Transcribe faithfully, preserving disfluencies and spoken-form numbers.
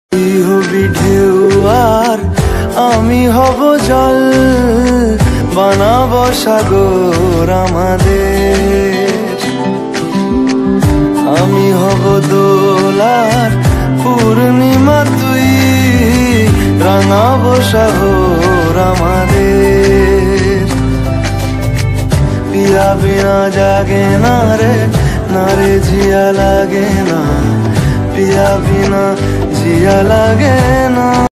তুই হবি ঢেউ আর আমি হব জল, বানাবো সাগর আমাদের। আমি হব দোলার পূর্ণিমা, তুই রাঙাবো শহর আমাদের। পিয়া বিনা জাগে না রে, না রে জিয়া লাগে না, পিয়া বিনা জিয়া লাগে না।